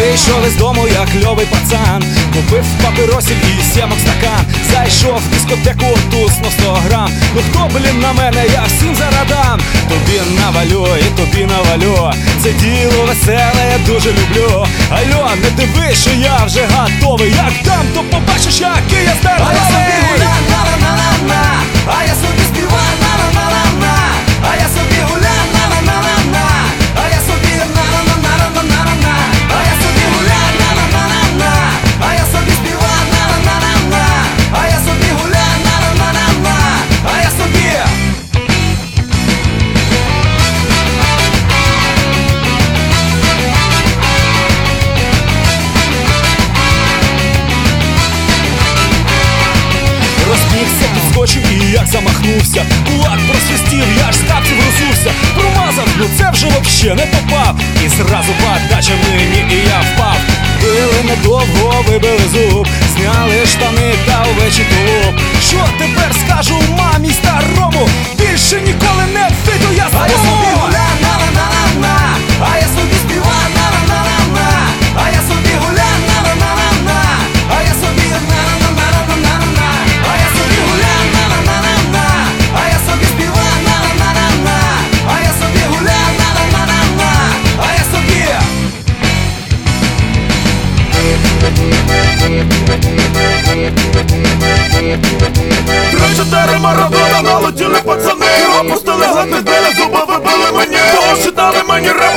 Вийшов із дому, як кльовий пацан, купив папіросів і сімок стакан. Зайшов в дискотеку, тусно 100 грам. Ну хто, блін, на мене, я всім зарадам. Тобі навалю і тобі навалю. Це діло веселе, я дуже люблю. Алло, не диви, що я вже готовий. Як там, то побачиш, який я здоровий. А я собі гуля, на-на-на-на-на, а я собі співа, на-на-на-на-на, а я собі гуля, на-на-на-на-на, а я собі на-на-на-на-на-на-на, а я собі гуля, на-на-на-на-на, а я собі співа, на-на-на-на-на, а я собі гуля, на-на-на-на-на, а я собі. Розбігся, підскочив і як замахнувся. Кулак просвистів, я ж з капців розувся. Промазав, ну це вже вообще не попав. І зразу подача мені, і я впав. Били недовго, вибили зуб, зняли штани та увечі тулуп. Що тепер скажу мамі старому? Більше ніколи не вийду я з А я собі дому. гуля, на-на-на-на-на, а я собі співа, на-на-на-на-на, а я собі гуля, на-на-на-на-на, а я собі на-на-на-на-на-на, а я собі гуля, на-на-на-на-на, а я собі співа, на-на-на-на-на, а я собі гуля, на-на-на-на-на, а я собі. 3-4 Марадона, налетіли пацани, опустили глади, біля зуба вибили мені, посчитали мені